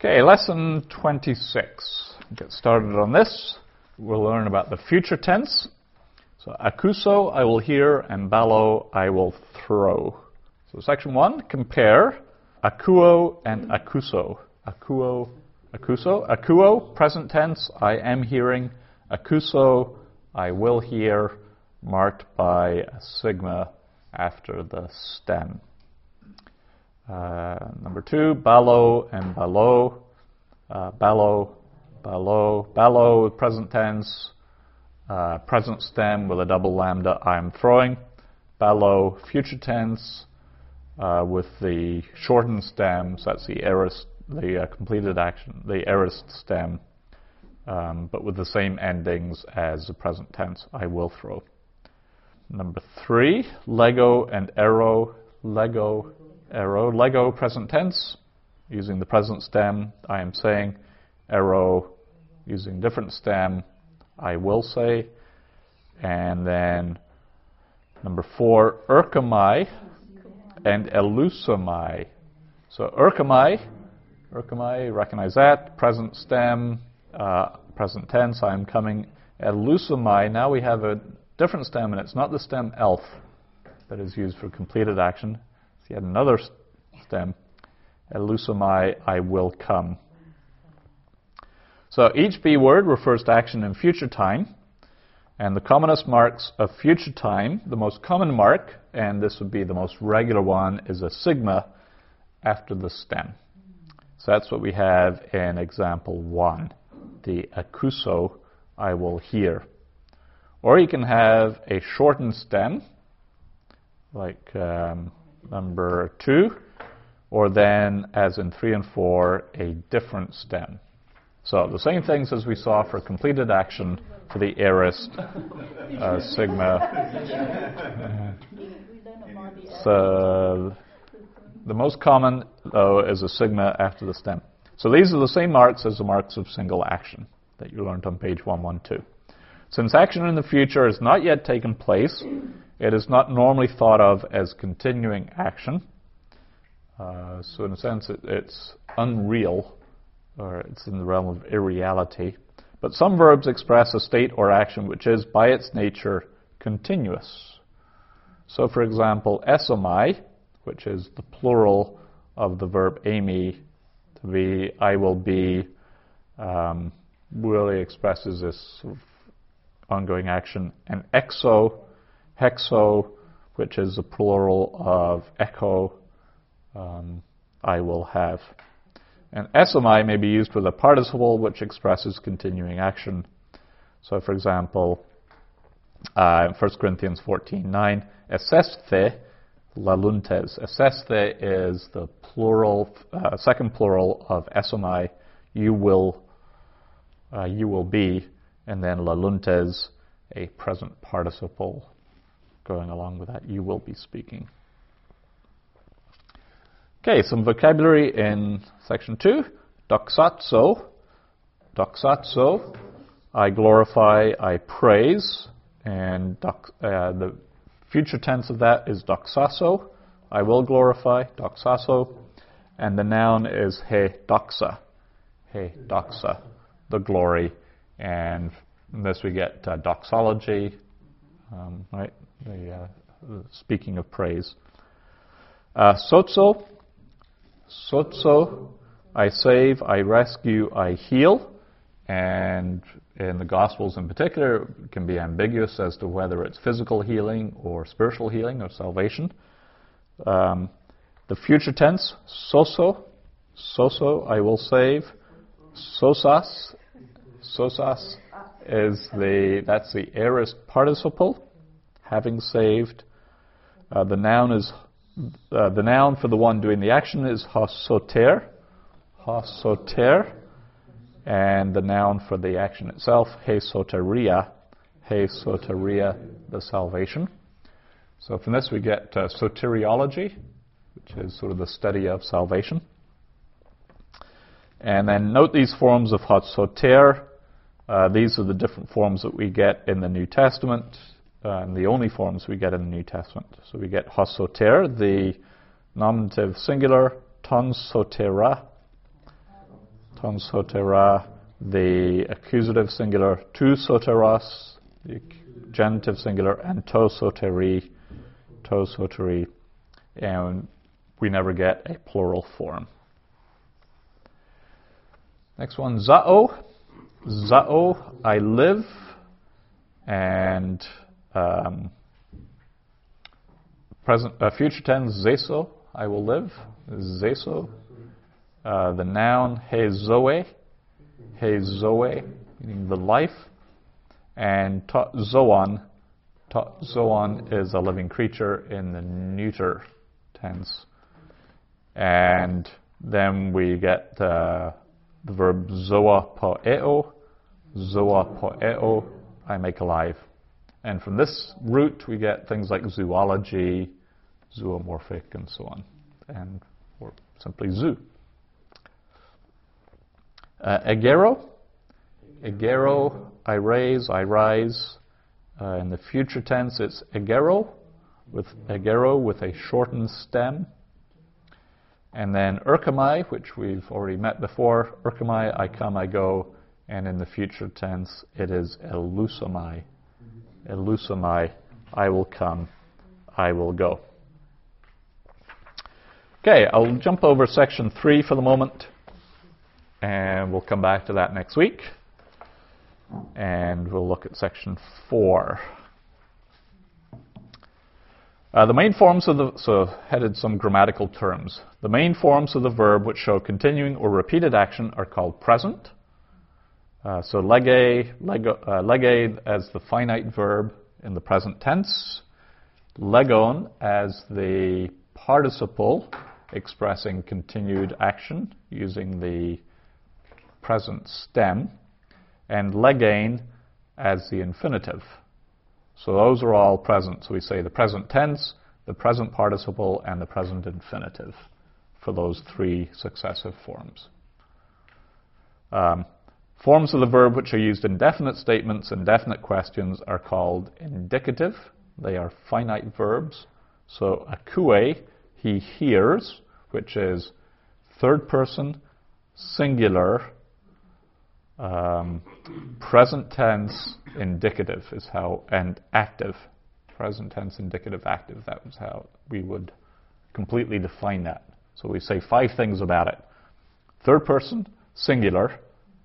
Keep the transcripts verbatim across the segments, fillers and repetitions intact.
Okay, lesson twenty-six. Get started on this. We'll learn about the future tense. So, akuso, I will hear, and balo, I will throw. So, section one, compare akuo and akuso. Akuo, akuso. Akuo, present tense, I am hearing. Akuso, I will hear, marked by a sigma after the stem. Uh, number two, balo and balo. Uh, balo, balo, balo, present tense, uh, present stem with a double lambda, I am throwing. Balo, future tense, uh, with the shortened stem, so that's the aorist, the uh, completed action, the aorist stem, um, but with the same endings as the present tense, I will throw. Number three, Lego and arrow. Lego, arrow. Lego, present tense, using the present stem, I am saying. Arrow, using different stem, I will say. And then number four, Urkamai and Elusomai. So Urkamai, Urkamai, recognize that, present stem, uh, present tense, I am coming. Elusomai, now we have a different stem, and it's not the stem elf that is used for completed action. It's yet another stem. Elusomai, I will come. So each B word refers to action in future time, and the commonest marks of future time, the most common mark, and this would be the most regular one, is a sigma after the stem. So that's what we have in example one, the akuso, I will hear. Or you can have a shortened stem, like um, number two, or then, as in three and four, a different stem. So the same things as we saw for completed action for the aorist, uh, sigma. So the most common, though, is a sigma after the stem. So these are the same marks as the marks of single action that you learned on page one twelve. Since action in the future has not yet taken place, it is not normally thought of as continuing action. Uh, so in a sense, it, it's unreal, or it's in the realm of irreality. But some verbs express a state or action which is, by its nature, continuous. So, for example, esomai, which is the plural of the verb amy, to be, I will be, um, really expresses this sort of ongoing action. And exo, hexo, which is the plural of echo, um, I will have. And esomai may be used with a participle which expresses continuing action. So, for example, uh, in First Corinthians fourteen nine, esesthe laluntes. Esesthe is the plural, uh, second plural of esomai, you will, uh, you will be, and then laluntes, a present participle going along with that, you will be speaking. Okay, some vocabulary in section two. Doxazo. Doxazo. I glorify, I praise. And dox, uh, the future tense of that is doxaso. I will glorify, doxaso. And the noun is he doxa. He doxa, the glory. And from this we get uh, doxology, um, right? The, uh, the speaking of praise. Uh, sozo. Sozo, I save, I rescue, I heal. And in the Gospels in particular, it can be ambiguous as to whether it's physical healing or spiritual healing or salvation. Um, the future tense, soso, soso, I will save. Sosas, sosas is the, that's the aorist participle, having saved. Uh, the noun is Uh, the noun for the one doing the action is hosoter, hosoter, and the noun for the action itself, he soteria, he soteria, the salvation. So from this we get uh, soteriology, which is sort of the study of salvation. And then note these forms of hosoter. Uh, these are the different forms that we get in the New Testament. Uh, and the only forms we get in the New Testament. So we get hosoter, the nominative singular, ton sotera, ton sotera, the accusative singular, tu soteros, the genitive singular, and to soteri, to soteri, and we never get a plural form. Next one, zao. Zao, I live, and um, present, uh, future tense, zeso, I will live, zeso. Uh, the noun, he zoe, he zoe, meaning the life, and ta zoon, ta zoon is a living creature in the neuter tense. And then we get uh, the verb zoa poeo, zoa poeo, I make alive. And from this root we get things like zoology, zoomorphic, and so on, and or simply zoo. Uh, egero, egero, I raise, I rise. Uh, in the future tense, it's egero, with egero with a shortened stem. And then urkamai, which we've already met before. Urkamai, I come, I go. And in the future tense, it is elusomai. Elusomai, I will come, I will go. Okay, I'll jump over section three for the moment. And we'll come back to that next week. And we'll look at section four. Uh, the main forms of the, so headed some grammatical terms. The main forms of the verb which show continuing or repeated action are called present. Uh, so lege, lego, uh, lege as the finite verb in the present tense. Legon as the participle expressing continued action using the present stem. And legein as the infinitive. So those are all present. So we say the present tense, the present participle, and the present infinitive for those three successive forms. Um, forms of the verb which are used in definite statements and definite questions are called indicative. They are finite verbs. So akue, he hears, which is third person, singular, Um, present tense indicative is how, and active. Present tense indicative active, that was how we would completely define that. So we say five things about it. Third person, singular.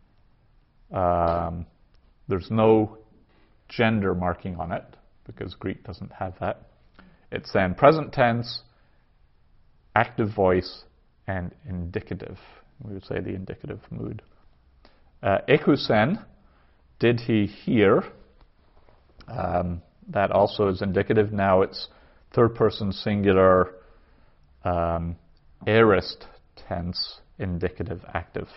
Um, there's no gender marking on it because Greek doesn't have that. It's then present tense, active voice, and indicative. We would say the indicative mood. Uh, ekusen, did he hear? Um, that also is indicative. Now it's third person singular, um, aorist tense, indicative active.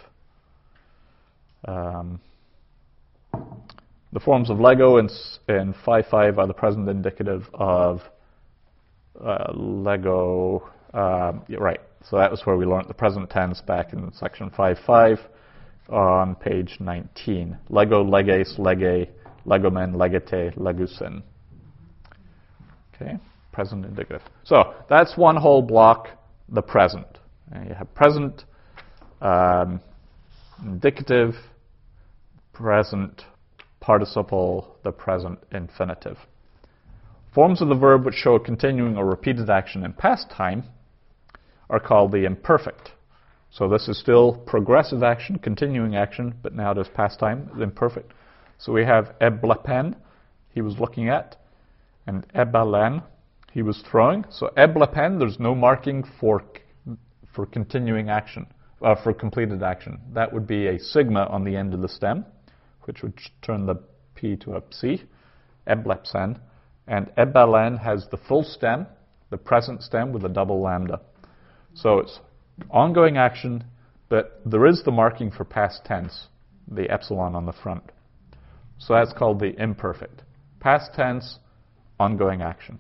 Um, the forms of Lego in, in five five are the present indicative of uh, Lego. Uh, yeah, right. So that was where we learned the present tense back in section five five. On page nineteen. Lego, leges, lege, legomen, legete, legusen. Okay, present indicative. So that's one whole block, the present. And you have present, um, indicative, present participle, the present infinitive. Forms of the verb which show a continuing or repeated action in past time are called the imperfect. So this is still progressive action, continuing action, but now it is past time, imperfect. So we have eblepen, he was looking at, and ebalen, he was throwing. So eblepen, there's no marking for for continuing action, uh, for completed action. That would be a sigma on the end of the stem, which would turn the P to a psi, eblepsen. And ebalen has the full stem, the present stem with a double lambda. So it's ongoing action, but there is the marking for past tense, the epsilon on the front. So that's called the imperfect. Past tense, ongoing action.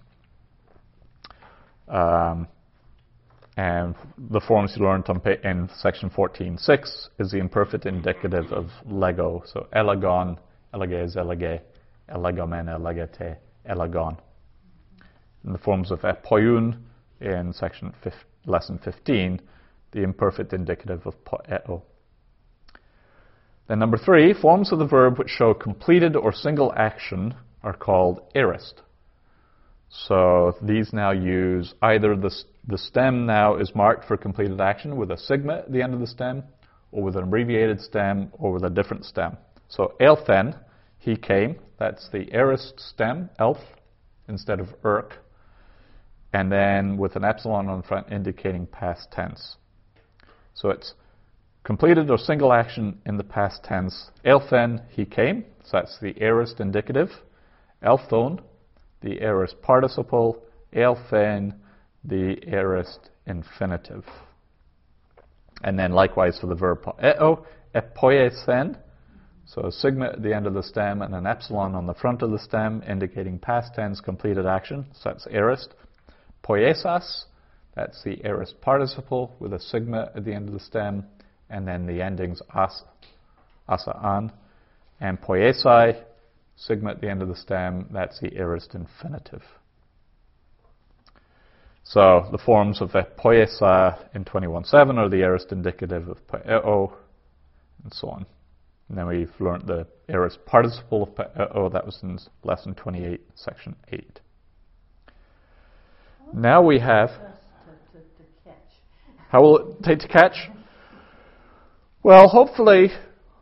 Um, and the forms you learned on pa- in section fourteen point six is the imperfect indicative of lego. So elegon, eleges, elege, elegomen, elegete, elegon. In the forms of epoion in section fif- lesson fifteen, the imperfect indicative of poeo. Then number three, forms of the verb which show completed or single action are called aorist. So these now use either the, the stem now is marked for completed action with a sigma at the end of the stem, or with an abbreviated stem, or with a different stem. So elfen, he came, that's the aorist stem, elf, instead of erk, and then with an epsilon on the front indicating past tense. So it's completed or single action in the past tense. Elfen, he came, so that's the aorist indicative. Elfthon, the aorist participle. Elfen, the aorist infinitive. And then likewise for the verb poeo, epoiesen, so a sigma at the end of the stem and an epsilon on the front of the stem indicating past tense completed action, so that's aorist. Poiesas, that's the aorist participle with a sigma at the end of the stem, and then the endings as, asa, an. And poiesai, sigma at the end of the stem, that's the aorist infinitive. So the forms of poiesa in twenty-one seven are the aorist indicative of poeo, and so on. And then we've learned the aorist participle of poeo, that was in lesson twenty-eight, section eight. Now we have... How will it take to catch? Well, hopefully,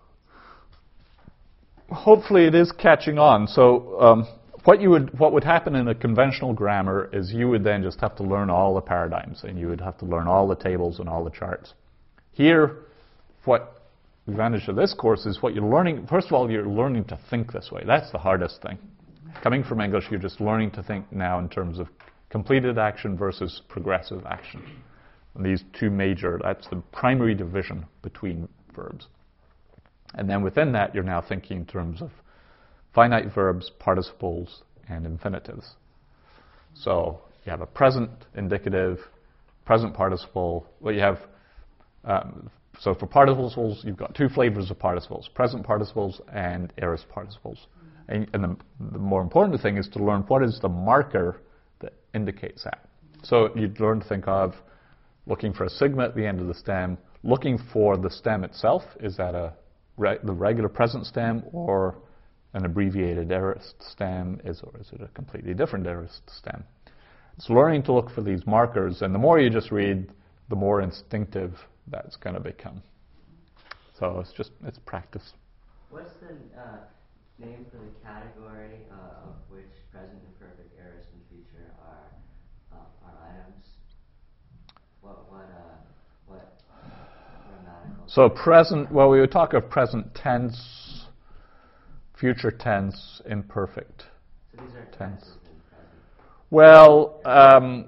hopefully it is catching on. So um, what you would, what would happen in a conventional grammar is you would then just have to learn all the paradigms, and you would have to learn all the tables and all the charts. Here, what the advantage of this course is what you're learning. First of all, you're learning to think this way. That's the hardest thing. Coming from English, you're just learning to think now in terms of completed action versus progressive action. And these two major, that's the primary division between verbs. And then within that, you're now thinking in terms of finite verbs, participles, and infinitives. So you have a present indicative, present participle. Well, you have, um, so for participles, you've got two flavors of participles, present participles and aorist participles. And, and the, the more important thing is to learn what is the marker that indicates that. So you'd learn to think of looking for a sigma at the end of the stem, looking for the stem itself. Is that a re- the regular present stem or an abbreviated aorist stem? Is, or is it a completely different aorist stem? It's learning to look for these markers, and the more you just read, the more instinctive that's going to become. So it's just, it's practice. What's the uh, name for the category uh, of which present imperfect aorist and future are uh, are items? What what uh, what grammatical? So present. Well, we would talk of present tense, future tense, imperfect So these are tense. tenses in present. Well, um,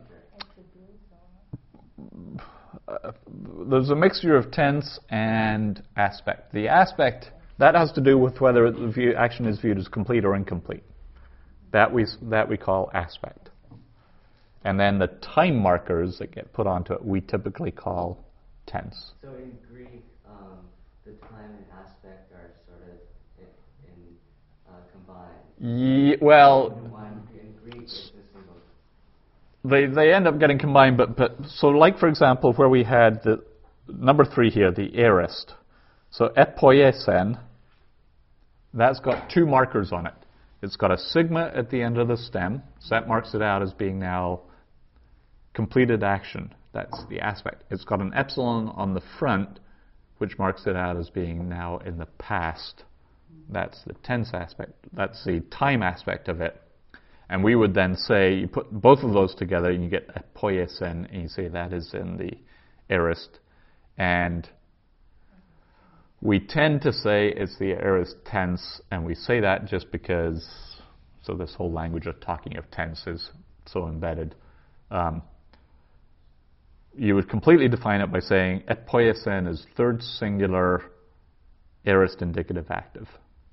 uh, there's a mixture of tense and aspect. The aspect, that has to do with whether the view, action is viewed as complete or incomplete. That we that we call aspect. And then the time markers that get put onto it, we typically call tense. So in Greek, um, the time and aspect are sort of in, in uh, combined. Ye, well, In one, in Greek, it's a single. they they end up getting combined. But but so like for example, where we had the number three here, the aorist. So epoiesen, that's got two markers on it. It's got a sigma at the end of the stem, so that marks it out as being now completed action. That's the aspect. It's got an epsilon on the front, which marks it out as being now in the past. That's the tense aspect. That's the time aspect of it. And we would then say, you put both of those together and you get epoiesen, and you say that is in the aorist. And we tend to say it's the aorist tense, and we say that just because, so this whole language of talking of tense is so embedded. Um, you would completely define it by saying epoiesen is third singular aorist indicative active.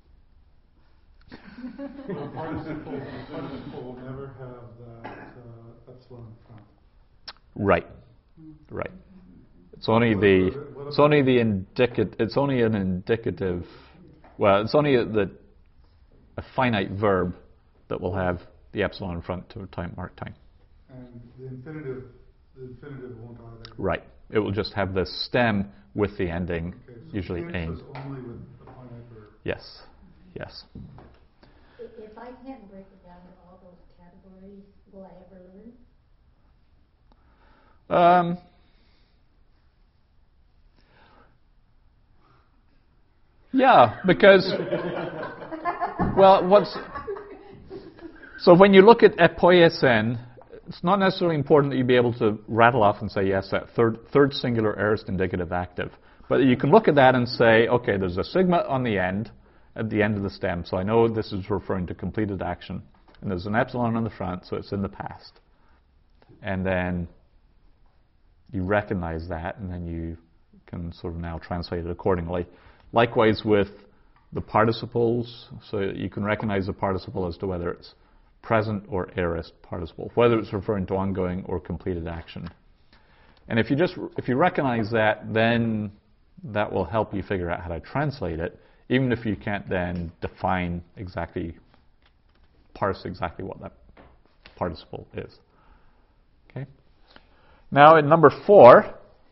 Well, participle, participle will never have that uh, epsilon in front. Right, right. It's only the it's only the indicative. It's only an indicative. Well, it's only a, the a finite verb that will have the epsilon in front to time mark time. And the infinitive, the infinitive won't either. Right. It will just have the stem with the ending, Okay, so usually tense aim. is only with the finite Yes. Yes. If I can't break it down in all those categories, will I ever learn? Um, yeah, because, well, what's, so when you look at epoiesen, it's not necessarily important that you be able to rattle off and say, yes, that third, third singular aorist indicative active. But you can look at that and say, okay, there's a sigma on the end, at the end of the stem, so I know this is referring to completed action. And there's an epsilon on the front, so it's in the past. And then you recognize that, and then you can sort of now translate it accordingly. Likewise with the participles, so you can recognize the participle as to whether it's present or aorist participle, whether it's referring to ongoing or completed action. And if you just if you recognize that, then that will help you figure out how to translate it, even if you can't then define exactly, parse exactly what that participle is. Okay. Now in number four,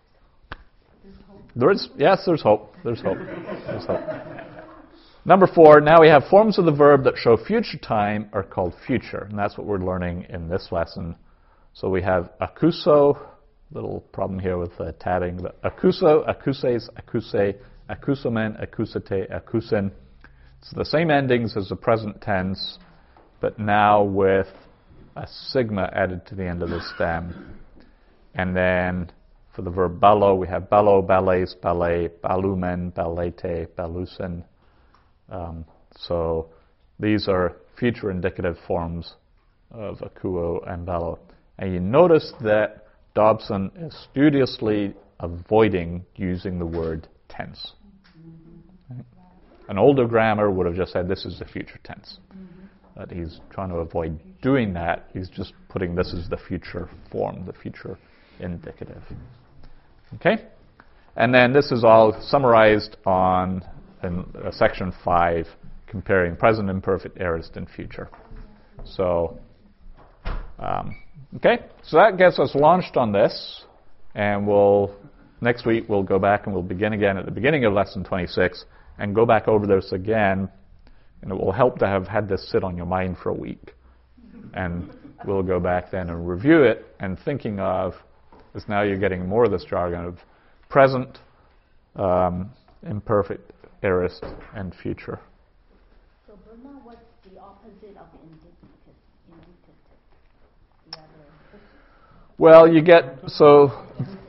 there is yes, there's hope. There's hope. There's hope. Number four, now we have forms of the verb that show future time are called future, and that's what we're learning in this lesson. So we have accuso, little problem here with uh, tabbing, but accuso, accuses, accuse, accusomen, accusate, accusen. It's the same endings as the present tense, but now with a sigma added to the end of the stem. And then for the verb ballo, we have ballo, ballets, ballet, ballumen, ballete, ballusen. Um, so these are future indicative forms of akuo and ballo. And you notice that Dobson is studiously avoiding using the word tense. Right? An older grammar would have just said this is the future tense. But he's trying to avoid doing that. He's just putting this as the future form, the future indicative. Okay? And then this is all summarized on in uh, section five, comparing present imperfect, aorist, and future. So, um, okay, so that gets us launched on this, and we'll next week we'll go back and we'll begin again at the beginning of lesson twenty-six and go back over this again, and it will help to have had this sit on your mind for a week, and we'll go back then and review it, and thinking of, as now you're getting more of this jargon of present, um, imperfect, aorist, and future. So, Burma, what's the opposite of indicative? Indicative. The other. Well, you get, so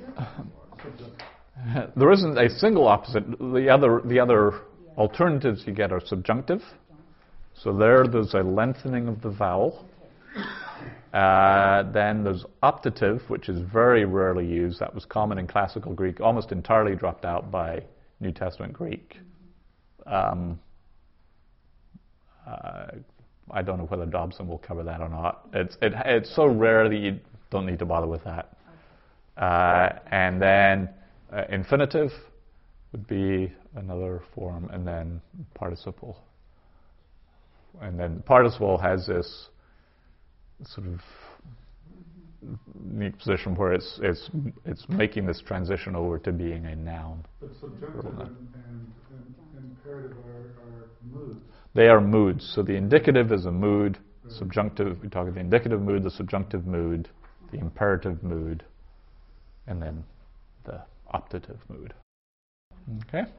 there isn't a single opposite. The other, the other alternatives you get are subjunctive. So there, there's a lengthening of the vowel. Uh, then there's optative, which is very rarely used. That was common in classical Greek, almost entirely dropped out by New Testament Greek. Um, uh, I don't know whether Dobson will cover that or not. It's it, it's so rare that you don't need to bother with that. Uh, and then uh, infinitive would be another form, and then participle. And then participle has this sort of neat position where it's it's it's making this transition over to being a noun. But subjunctive and, and, and imperative are, are moods. They are moods. So the indicative is a mood. Right. Subjunctive, we talk about the indicative mood, the subjunctive mood, the imperative mood, and then the optative mood. Okay.